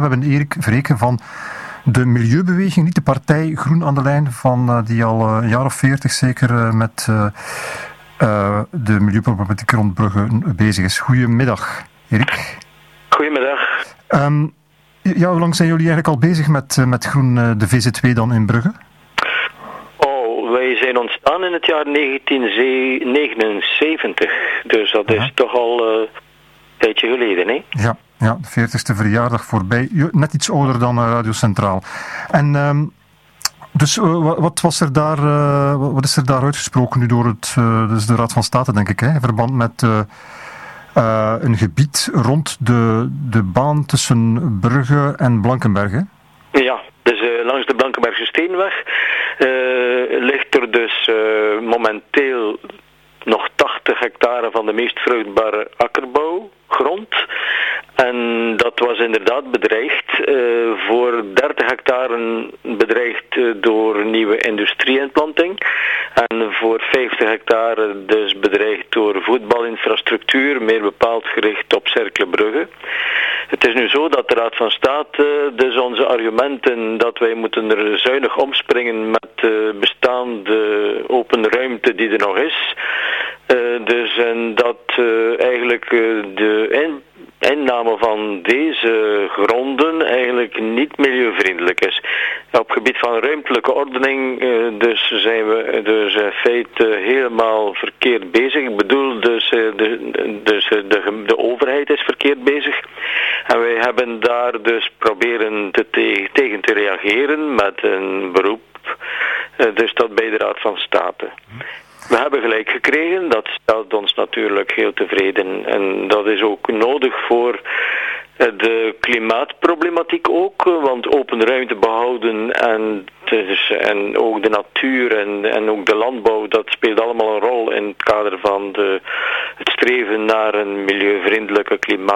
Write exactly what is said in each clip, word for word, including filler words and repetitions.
We hebben Erik Vreken van de Milieubeweging, niet de partij Groen aan de Lijn, van, uh, die al uh, een jaar of veertig zeker uh, met uh, uh, de milieuproblematiek rond Brugge bezig is. Goedemiddag, Erik. Goedemiddag. Um, ja, hoe lang zijn jullie eigenlijk al bezig met, uh, met Groen, uh, de V Z W dan in Brugge? Oh, wij zijn ontstaan in het jaar negentien negenenzeventig, dus dat is uh-huh. toch al uh, een tijdje geleden, hè? Ja. Ja, de veertigste verjaardag voorbij. Net iets ouder dan Radio Centraal. En um, dus uh, wat was er daar, uh, wat is er daar uitgesproken nu door het, uh, dus de Raad van State, denk ik, hè, in verband met uh, uh, een gebied rond de, de baan tussen Brugge en Blankenberg, hè? Ja, dus uh, langs de Blankenbergse Steenweg uh, ligt er dus uh, momenteel nog tachtig hectare van de meest vruchtbare akkerbouwgrond. En dat was inderdaad bedreigd, uh, voor dertig hectare bedreigd uh, door nieuwe industrieinplanting. En voor vijftig hectare dus bedreigd door voetbalinfrastructuur, meer bepaald gericht op Cercle-Brugge. Het is nu zo dat de Raad van State uh, dus onze argumenten dat wij moeten er zuinig omspringen met de uh, bestaande open ruimte die er nog is. Uh, dus en dat uh, eigenlijk uh, de in, inname van deze gronden eigenlijk niet milieuvriendelijk is. Op het gebied van ruimtelijke ordening uh, dus zijn we dus in feite helemaal verkeerd bezig. Ik bedoel dus, uh, de, dus uh, de, de overheid is verkeerd bezig. En wij hebben daar dus proberen te te, tegen te reageren met een beroep. Uh, dus dat bij de Raad van State. We hebben gelijk gekregen, dat stelt ons natuurlijk heel tevreden. En dat is ook nodig voor de klimaatproblematiek ook, want open ruimte behouden en, dus, en ook de natuur en, en ook de landbouw, dat speelt allemaal een rol in het kader van de, het streven naar een milieuvriendelijke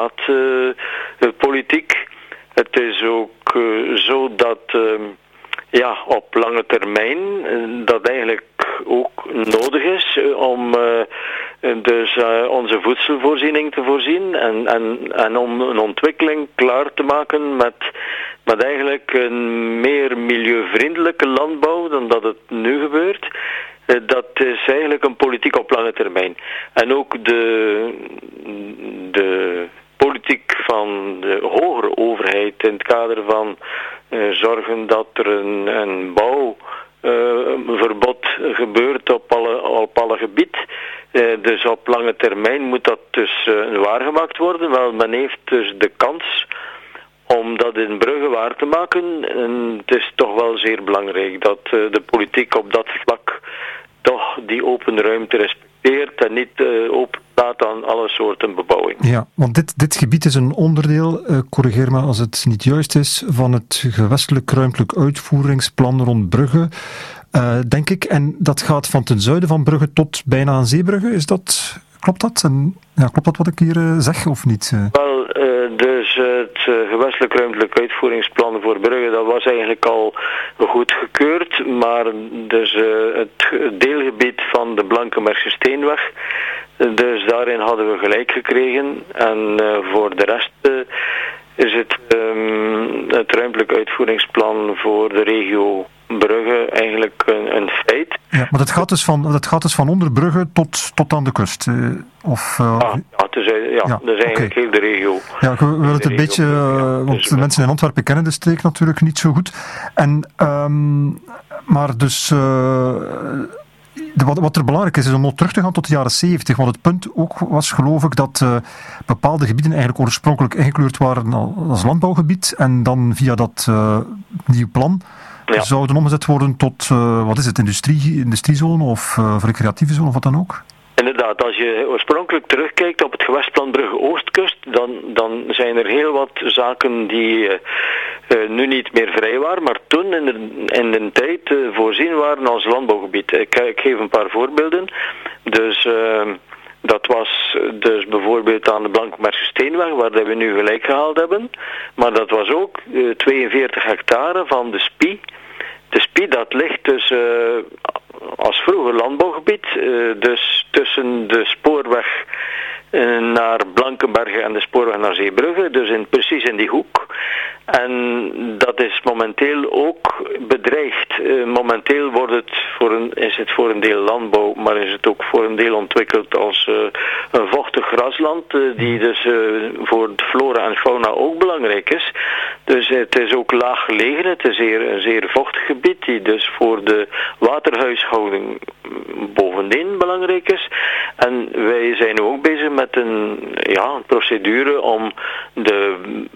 klimaatpolitiek. Uh, het is ook uh, zo dat uh, ja, op lange termijn uh, dat eigenlijk ook nodig is om uh, dus uh, onze voedselvoorziening te voorzien en, en, en om een ontwikkeling klaar te maken met, met eigenlijk een meer milieuvriendelijke landbouw dan dat het nu gebeurt. Uh, dat is eigenlijk een politiek op lange termijn. En ook de, de politiek van de hogere overheid in het kader van uh, zorgen dat er een, een bouw Uh, een verbod gebeurt op alle, op alle gebied. Uh, dus op lange termijn moet dat dus uh, waargemaakt worden. Wel, men heeft dus de kans om dat in Brugge waar te maken. En het is toch wel zeer belangrijk dat uh, de politiek op dat vlak toch die open ruimte respecteert en niet uh, open laat aan alle soorten bebouwing. Ja, want dit, dit gebied is een onderdeel, uh, corrigeer me als het niet juist is, van het gewestelijk ruimtelijk uitvoeringsplan rond Brugge, uh, denk ik. En dat gaat van ten zuiden van Brugge tot bijna aan Zeebrugge. Is dat, klopt dat? En, ja, klopt dat wat ik hier uh, zeg of niet? Uh? Wel, uh, dus het uh, gewestelijk ruimtelijk uitvoeringsplan voor Brugge, dat was eigenlijk al goedgekeurd, maar dus uh, het deelgebied van de Blankenbergse Steenweg, dus daarin hadden we gelijk gekregen. En uh, voor de rest uh, is het, um, het ruimtelijk uitvoeringsplan voor de regio Brugge eigenlijk een, een feit. Ja, maar dat gaat dus van, dat gaat dus van onder Brugge tot, tot aan de kust? Uh, of, uh, ah, ja, het is, ja, ja, dat is eigenlijk okay. Heel de regio. Ja, we willen het een beetje, uh, want dus, de mensen in Antwerpen kennen de streek natuurlijk niet zo goed. En, um, maar dus... Uh, Wat, wat er belangrijk is, is om nog terug te gaan tot de jaren zeventig. Want het punt ook was, geloof ik, dat uh, bepaalde gebieden eigenlijk oorspronkelijk ingekleurd waren als landbouwgebied. En dan via dat uh, nieuw plan ja. zouden omgezet worden tot, uh, wat is het, industrie, industriezone of uh, recreatieve zone of wat dan ook? Inderdaad, als je oorspronkelijk terugkijkt op het gewestplan Brugge-Oostkust, dan, dan zijn er heel wat zaken die uh, uh, nu niet meer vrij waren, maar toen in de, in de tijd uh, voorzien waren als landbouwgebied. Ik, ik geef een paar voorbeelden. Dus uh, dat was dus bijvoorbeeld aan de Blankenbergse Steenweg, waar we nu gelijk gehaald hebben. Maar dat was ook uh, tweeënveertig hectare van de Spie. De Spie, dat ligt dus uh, als vroeger landbouwgebied, uh, dus tussen de spoorweg uh, naar Blankenberge en de spoorweg naar Zeebrugge, dus in, precies in die hoek. En dat is momenteel ook bedreigd. Uh, momenteel wordt het voor een, is het voor een deel landbouw, maar is het ook voor een deel ontwikkeld als uh, een vochtig grasland, uh, die dus uh, voor de flora en fauna ook belangrijk is. Dus het is ook laag gelegen, het is zeer, een zeer vochtig gebied, die dus voor de waterhuishouding bovendien belangrijk is. En wij zijn ook bezig met een, ja, een procedure om de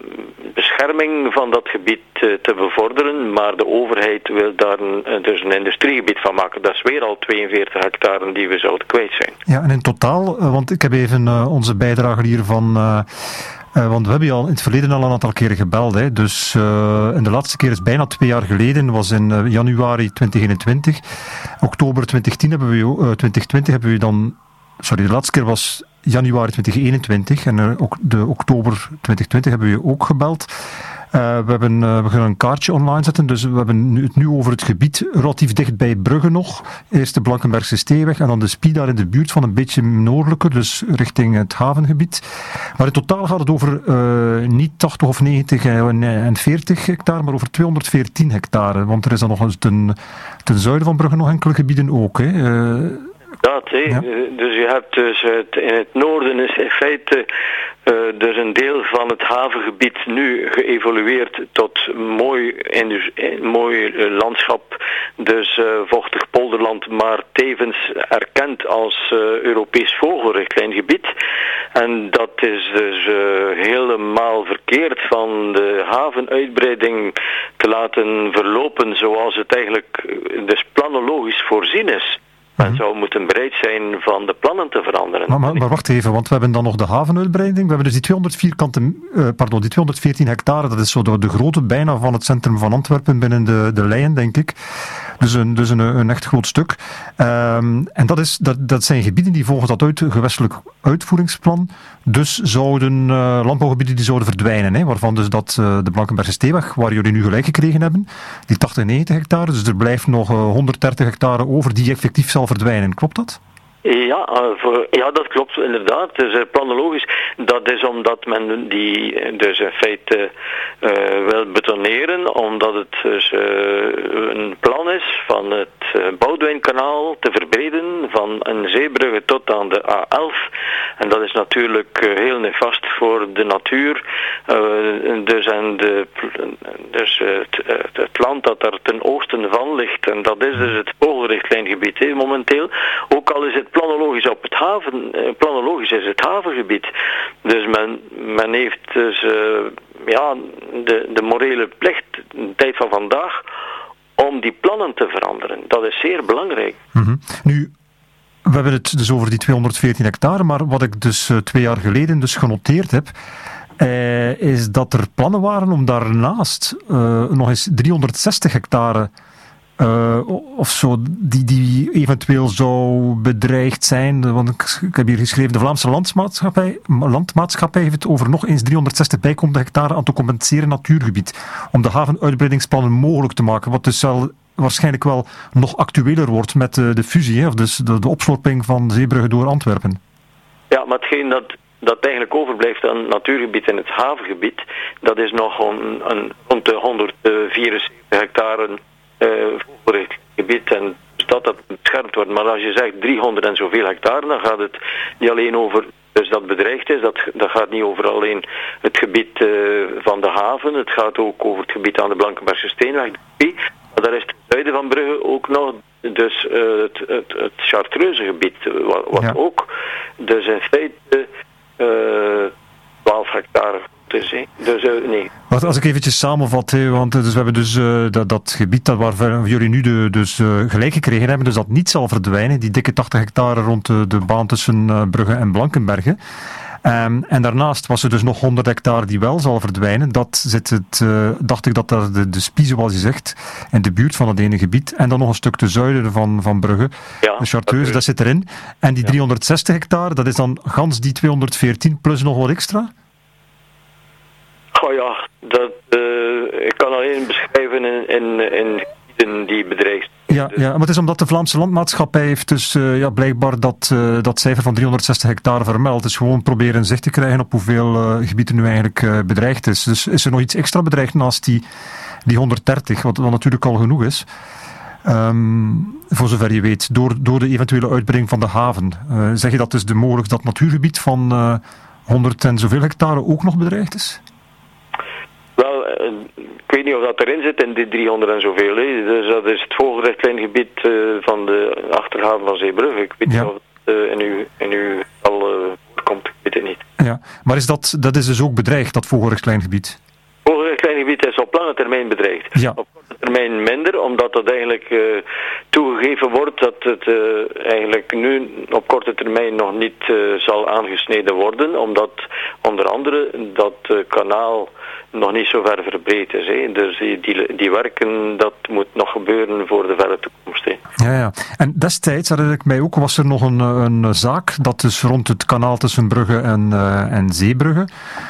bescherming van dat gebied te bevorderen, maar de overheid wil daar een, dus een industriegebied van maken. Dat is weer al tweeënveertig hectare die we zouden kwijt zijn. Ja, en in totaal, want ik heb even uh, onze bijdrage hier van... Uh, uh, want we hebben je al in het verleden al een aantal keren gebeld. Hè. Dus uh, en de laatste keer is bijna twee jaar geleden, was in uh, januari twintig eenentwintig. Oktober twintig tien hebben we, uh, twintig twintig hebben we dan... Sorry, de laatste keer was januari twintig eenentwintig en uh, ook de oktober twintig twintig hebben we je ook gebeld. Uh, we, hebben, uh, we gaan een kaartje online zetten, dus we hebben nu, het nu over het gebied relatief dicht bij Brugge nog. Eerst de Blankenbergse Steeweg en dan de Spie daar in de buurt van een beetje noordelijker, dus richting het havengebied. Maar in totaal gaat het over uh, niet tachtig of negentig en veertig hectare, maar over tweehonderdveertien hectare. Want er is dan nog eens ten, ten zuiden van Brugge nog enkele gebieden ook. Hè. Uh, Dat, he. Ja. Dus je hebt dus het, in het noorden is in feite uh, dus een deel van het havengebied nu geëvolueerd tot mooi, indus, mooi uh, landschap, dus uh, vochtig polderland, maar tevens erkend als uh, Europees vogelrichtlijngebied. En dat is dus uh, helemaal verkeerd van de havenuitbreiding te laten verlopen zoals het eigenlijk dus planologisch voorzien is. Men zou moeten bereid zijn van de plannen te veranderen. Maar, maar, maar wacht even, want we hebben dan nog de havenuitbreiding. We hebben dus die tweehonderd vierkante, uh, pardon, die tweehonderdveertien hectare, dat is zo de, de grootte bijna van het centrum van Antwerpen binnen de, de Leien, denk ik. Dus een, dus een, een echt groot stuk. Um, en dat, is, dat, dat zijn gebieden die volgens dat uit, gewestelijk uitvoeringsplan dus zouden, uh, landbouwgebieden die zouden verdwijnen. Hè, waarvan dus dat uh, de Blankenbergse Steeweg, waar jullie nu gelijk gekregen hebben, die tachtig, negentig hectare, dus er blijft nog uh, honderddertig hectare over die effectief zal verdwijnen. Klopt dat? Ja, uh, voor, ja, dat klopt inderdaad. Dus uh, planologisch, dat is omdat men die dus in feite uh, wil betoneren, omdat het dus uh, een plan is van het uh, Boudwijnkanaal te verbreden van een Zeebrugge tot aan de A elf. En dat is natuurlijk uh, heel nefast voor de natuur. Uh, dus en de, dus, uh, het, uh, het land dat daar ten oosten van ligt, en dat is dus het vogelrichtlijngebied he, momenteel. Ook al is het planologisch op het haven, planologisch is het havengebied. Dus men, men heeft dus uh, ja, de, de morele plicht, de tijd van vandaag, om die plannen te veranderen. Dat is zeer belangrijk. Mm-hmm. Nu, we hebben het dus over die tweehonderdveertien hectare, maar wat ik dus uh, twee jaar geleden dus genoteerd heb, uh, is dat er plannen waren om daarnaast uh, nog eens driehonderdzestig hectare Uh, of zo, die, die eventueel zou bedreigd zijn. Want ik, ik heb hier geschreven, de Vlaamse landmaatschappij, landmaatschappij heeft het over nog eens driehonderdzestig bijkomende hectare aan te compenseren natuurgebied. Om de havenuitbreidingsplannen mogelijk te maken. Wat dus wel, waarschijnlijk wel nog actueler wordt met de, de fusie, hè, of dus de, de opslorping van Zeebrugge door Antwerpen. Ja, maar hetgeen dat, dat eigenlijk overblijft aan natuurgebied en het havengebied, dat is nog een, een, rond de honderdvierenzeventig hectare Uh, voor het gebied en dat dat beschermd wordt. Maar als je zegt driehonderd en zoveel hectare, dan gaat het niet alleen over dus dat bedreigd is, dat, dat gaat niet over alleen het gebied uh, van de haven, het gaat ook over het gebied aan de Blankenbergse Steenweg. Maar daar is ten zuiden van Brugge ook nog dus uh, het, het, het Chartreuze gebied, wat, wat ja. ook dus in feite uh, twaalf hectare is. He. Dus uh, nee. Wat, als ik eventjes samenvat, he, want dus we hebben dus uh, dat, dat gebied dat waar jullie nu de, dus uh, gelijk gekregen hebben, dus dat niet zal verdwijnen, die dikke tachtig hectare rond de, de baan tussen uh, Brugge en Blankenberge. Um, en daarnaast was er dus nog honderd hectare die wel zal verdwijnen. Dat zit het, uh, dacht ik dat daar de, de Spie, zoals je zegt, in de buurt van dat ene gebied. En dan nog een stuk te zuiden van, van Brugge. Ja, de Chartreuse, dat, dat zit erin. En die ja. driehonderdzestig hectare, dat is dan gans die tweehonderdveertien plus nog wat extra? Oh ja, dat, uh, ik kan alleen beschrijven in, in, in gebieden die bedreigd zijn. Ja, Ja, ja, maar het is omdat de Vlaamse Landmaatschappij heeft dus uh, ja, blijkbaar dat, uh, dat cijfer van driehonderdzestig hectare vermeld. Het is gewoon proberen zicht te krijgen op hoeveel uh, gebieden nu eigenlijk uh, bedreigd is. Dus is er nog iets extra bedreigd naast die, die honderddertig, wat, wat natuurlijk al genoeg is. Um, voor zover je weet, door, door de eventuele uitbreiding van de haven. Uh, zeg je dat dus de mogelijk dat natuurgebied van uh, honderd en zoveel hectare ook nog bedreigd is? Wel, uh, ik weet niet of dat erin zit in die driehonderd en zoveel. Hè. Dus dat is het vogelrichtlijngebied uh, van de achterhaven van Zeebrugge. Ik weet ja. niet of het uh, in uw, in uw al uh, voorkomt, ik weet het niet. Ja, maar is dat, dat is dus ook bedreigd, dat vogelrichtlijngebied? Het vogelrichtlijngebied is op lange termijn bedreigd. Ja. Op korte termijn minder, omdat dat eigenlijk uh, toegegeven wordt dat het uh, eigenlijk nu op korte termijn nog niet uh, zal aangesneden worden, omdat onder andere dat uh, kanaal nog niet zo ver verbreed is. Hè. Dus die, die, die werken, dat moet nog gebeuren voor de verre toekomst. Hè. Ja, ja. En destijds, herinner ik mij ook, was er nog een, een zaak, dat dus rond het kanaal tussen Brugge en, uh, en Zeebrugge,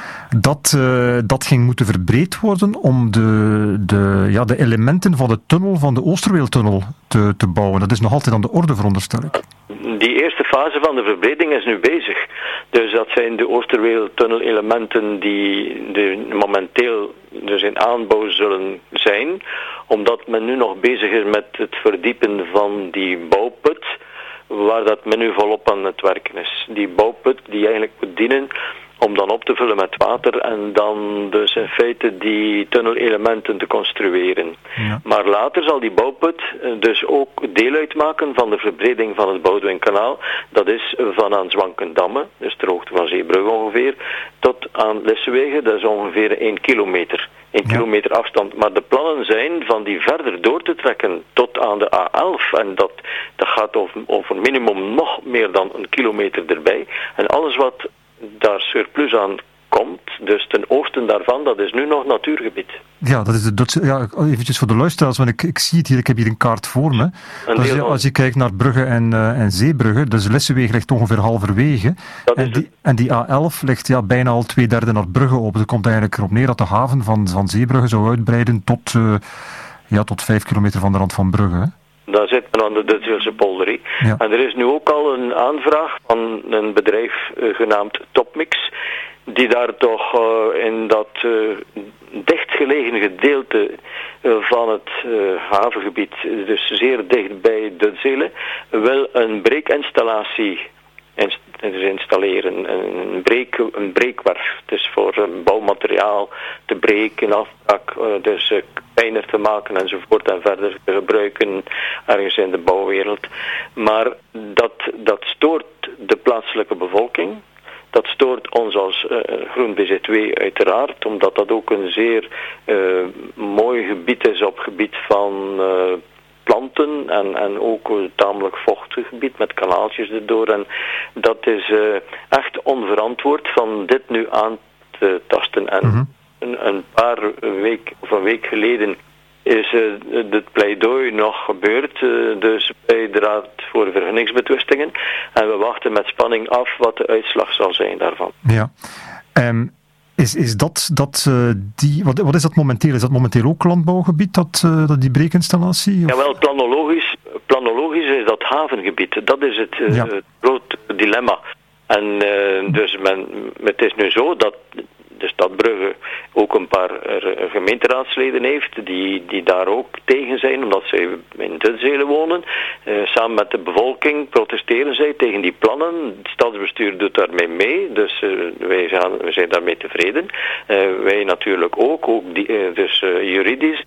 dat, uh, dat ging moeten verbreed worden om de, de, ja, de elementen van de tunnel, van de Oosterweeltunnel te, te bouwen. Dat is nog altijd aan de orde, veronderstel ik. Die eerste fase van de verbreding is nu bezig. Dus dat zijn de Oosterweeltunnel-elementen die de, momenteel dus in aanbouw zullen zijn, omdat men nu nog bezig is met het verdiepen van die bouwput, waar dat men nu volop aan het werken is. Die bouwput die eigenlijk moet dienen om dan op te vullen met water en dan dus in feite die tunnelelementen te construeren. Ja. Maar later zal die bouwput dus ook deel uitmaken van de verbreding van het Boudewijn-kanaal. Dat is van aan Zwankendamme, dus ter hoogte van Zeebrugge ongeveer, tot aan Lissewege, dat is ongeveer één kilometer. Een ja. kilometer afstand. Maar de plannen zijn van die verder door te trekken tot aan de A elf. En dat, dat gaat over, over minimum nog meer dan een kilometer erbij. En alles wat daar surplus aan komt, dus ten oosten daarvan, dat is nu nog natuurgebied. Ja, dat is de Dutse, ja, eventjes voor de luisteraars, want ik, ik zie het hier, ik heb hier een kaart voor me. Dus ja, als je kijkt naar Brugge en, uh, en Zeebrugge, dus Lissewege ligt ongeveer halverwege. En die, en die A elf ligt ja, bijna al twee derde naar Brugge op. Het komt eigenlijk erop neer dat de haven van, van Zeebrugge zou uitbreiden tot, uh, ja, tot vijf kilometer van de rand van Brugge. Hè? Daar zit men aan de Duitselse polder. Ja. En er is nu ook al een aanvraag van een bedrijf uh, genaamd Topmix, die daar toch uh, in dat uh, dichtgelegen gedeelte uh, van het uh, havengebied, dus zeer dicht bij Duitselen, wil een breekinstallatie inst- installeren. Een, breek, een breekwerf, dus voor uh, bouwmateriaal te breken, afbraak, uh, dus uh, fijner te maken enzovoort en verder te gebruiken ergens in de bouwwereld. Maar dat, dat stoort de plaatselijke bevolking. Dat stoort ons als uh, Groen B Z twee uiteraard, omdat dat ook een zeer uh, mooi gebied is op gebied van uh, planten en, en ook een tamelijk vochtig gebied met kanaaltjes erdoor. En dat is uh, echt onverantwoord van dit nu aan te tasten. En mm-hmm. een, een paar week of een week geleden is uh, het pleidooi nog gebeurd, uh, dus bij de Raad voor Vergunningsbetwistingen. En we wachten met spanning af wat de uitslag zal zijn daarvan. Ja. Um, is, is dat, dat uh, die, wat, wat is dat momenteel? Is dat momenteel ook landbouwgebied, dat, uh, dat die breekinstallatie? Of? Jawel, planologisch, planologisch is dat havengebied. Dat is het, uh, ja. het grote dilemma. En uh, dus men, het is nu zo dat de stad Brugge ook een paar gemeenteraadsleden heeft die, die daar ook tegen zijn, omdat zij in Duitselen wonen. Uh, samen met de bevolking protesteren zij tegen die plannen. Het stadsbestuur doet daarmee mee, dus uh, wij, gaan, wij zijn daarmee tevreden. Uh, wij natuurlijk ook, ook die, uh, dus uh, juridisch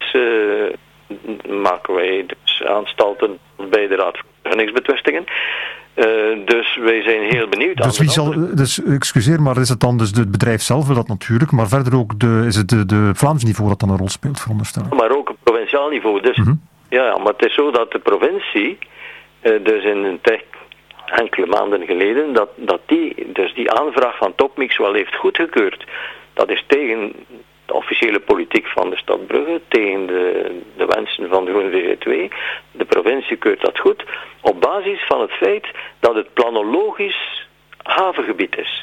uh, maken wij dus aanstalten bij de Raad voor Vergunningsbetwistingen. Uh, dus wij zijn heel benieuwd. Dus, wie zal, dus excuseer, maar is het dan dus het bedrijf zelf dat natuurlijk, maar verder ook de, is het de, de Vlaams niveau dat dan een rol speelt, veronderstel ik? Maar ook een provinciaal niveau. Dus, mm-hmm. ja, maar het is zo dat de provincie, uh, dus in een tijd, enkele maanden geleden, dat, dat die, dus die aanvraag van Topmix wel heeft goedgekeurd. Dat is tegen de officiële politiek van de stad Brugge, tegen de, de wensen van de Groen V Z twee. De provincie keurt dat goed, op basis van het feit dat het planologisch havengebied is.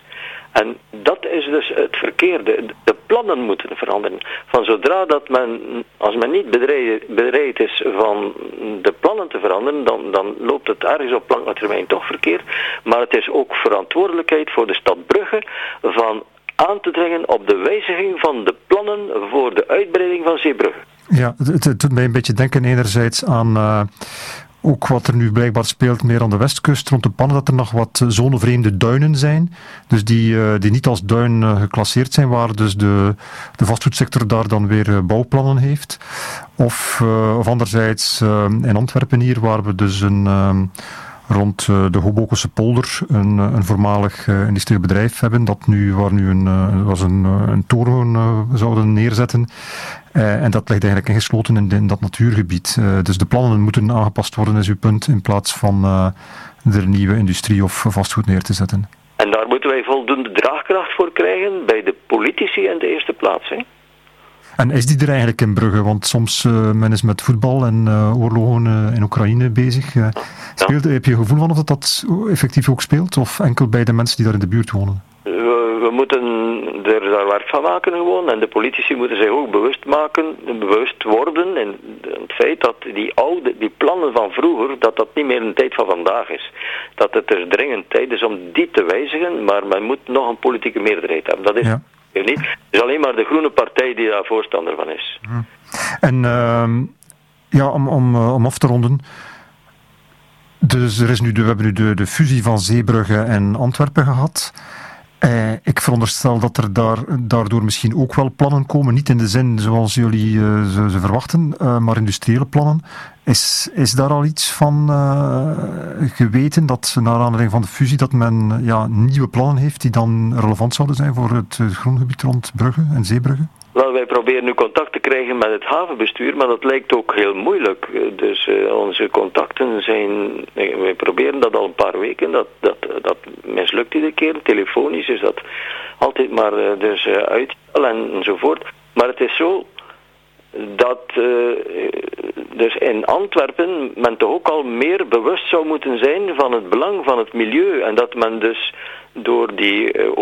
En dat is dus het verkeerde. De plannen moeten veranderen. Van zodra dat men, als men niet bereid, bereid is van de plannen te veranderen, dan, dan loopt het ergens op lange termijn toch verkeerd. Maar het is ook verantwoordelijkheid voor de stad Brugge van aan te dringen op de wijziging van de plannen voor de uitbreiding van Zeebrugge. Ja, het, het doet mij een beetje denken enerzijds aan uh, ook wat er nu blijkbaar speelt meer aan de westkust rond de pannen, dat er nog wat zonevreemde duinen zijn, dus die, uh, die niet als duin uh, geclasseerd zijn, waar dus de, de vastgoedsector daar dan weer uh, bouwplannen heeft. Of, uh, of anderzijds uh, in Antwerpen hier, waar we dus een... Uh, rond uh, de Hobokense polder een, een voormalig uh, industrieel bedrijf hebben, dat nu, waar nu een, uh, was een, uh, een toren uh, zouden neerzetten. Uh, en dat ligt eigenlijk ingesloten in, in dat natuurgebied. Uh, dus de plannen moeten aangepast worden, is uw punt, in plaats van uh, er nieuwe industrie of vastgoed neer te zetten. En daar moeten wij voldoende draagkracht voor krijgen bij de politici in de eerste plaats. Hè? En is die er eigenlijk in Brugge? Want soms uh, men is met voetbal en uh, oorlogen uh, in Oekraïne bezig. Uh, speelt, ja. Heb je een gevoel van of dat, dat effectief ook speelt? Of enkel bij de mensen die daar in de buurt wonen? We, we moeten er daar werk van maken gewoon. En de politici moeten zich ook bewust maken, bewust worden in het feit dat die oude, die plannen van vroeger, dat dat niet meer een tijd van vandaag is. Dat het dus dringend tijd is om die te wijzigen, maar men moet nog een politieke meerderheid hebben. Dat is... Ja. Niet. Het is alleen maar de Groene Partij die daar voorstander van is. En uh, ja, om, om, om af te ronden. Dus er is nu de, we hebben nu de, de fusie van Zeebrugge en Antwerpen gehad. Eh, ik veronderstel dat er daar, daardoor misschien ook wel plannen komen. Niet in de zin zoals jullie uh, ze, ze verwachten, uh, maar industriële plannen. Is, is daar al iets van uh, geweten, dat naar aanleiding van de fusie, dat men ja, nieuwe plannen heeft die dan relevant zouden zijn voor het uh, groengebied rond Brugge en Zeebrugge? Wel, wij proberen nu contact te krijgen met het havenbestuur, maar dat lijkt ook heel moeilijk. Dus uh, onze contacten zijn... Wij proberen dat al een paar weken, dat, dat, dat mislukt iedere keer. Telefonisch is dat altijd maar uh, dus uh, uitstel en, enzovoort. Maar het is zo dat uh, dus in Antwerpen men toch ook al meer bewust zou moeten zijn van het belang van het milieu. En dat men dus door die uh,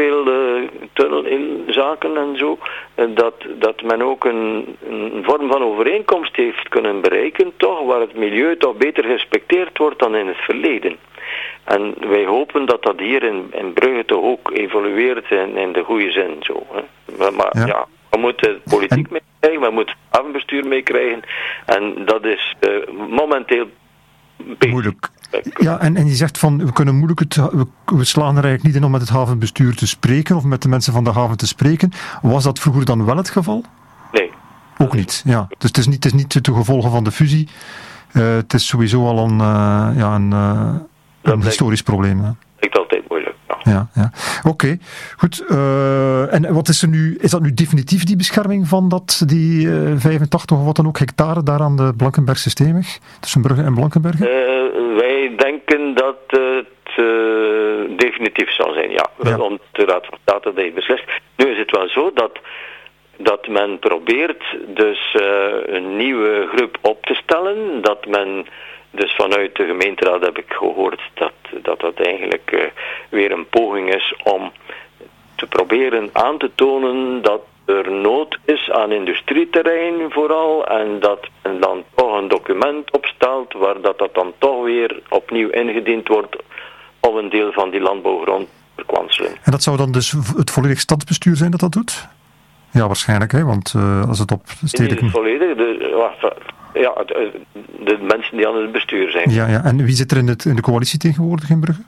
Oosterweel-tunnelinzaken en zo, uh, dat, dat men ook een, een vorm van overeenkomst heeft kunnen bereiken, toch, waar het milieu toch beter gerespecteerd wordt dan in het verleden. En wij hopen dat dat hier in, in Brugge toch ook evolueert in, in de goede zin. Zo, hè. Maar, maar ja. ja, we moeten politiek en... meekrijgen, we moeten het havenbestuur meekrijgen. En dat is uh, momenteel bezig. Moeilijk. Ja, en, en je zegt van, we kunnen moeilijk het, we, we slaan er eigenlijk niet in om met het havenbestuur te spreken of met de mensen van de haven te spreken. Was dat vroeger dan wel het geval? Nee. Ook niet, ja. Dus het is niet, het is niet de gevolgen van de fusie. Uh, het is sowieso al een, uh, ja, een, uh, een historisch probleem. Hè. Dat lijkt altijd moeilijk, ja. Ja, ja. Oké, okay. Goed. Uh, en wat is er nu, is dat nu definitief die bescherming van dat, die uh, vijfentachtig of wat dan ook hectare daar aan de Blankenbergse Steenweg, tussen Brugge en Blankenberge? Uh, wij denken dat het uh, definitief zal zijn, ja. ja. Omdat de Raad van State dat heeft beslist. Nu is het wel zo dat, dat men probeert dus uh, een nieuwe groep op te stellen, dat men... Dus vanuit de gemeenteraad heb ik gehoord dat dat, dat eigenlijk uh, weer een poging is om te proberen aan te tonen dat er nood is aan industrieterrein vooral en dat men dan toch een document opstelt waar dat, dat dan toch weer opnieuw ingediend wordt om een deel van die landbouwgrond te verkwanselen. En dat zou dan dus het volledig stadsbestuur zijn dat dat doet? Ja, waarschijnlijk, hè? Want uh, als het op stedelijk... Niet volledig, de, wacht, ja, de, de mensen die aan het bestuur zijn. Ja, ja. En wie zit er in, het, in de coalitie tegenwoordig in Brugge?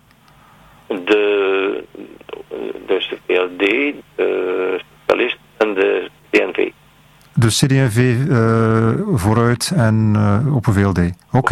De, dus de P L D, de Socialist en de C N V. Dus C D en V uh, vooruit en uh, Open V L D. Oké. Okay.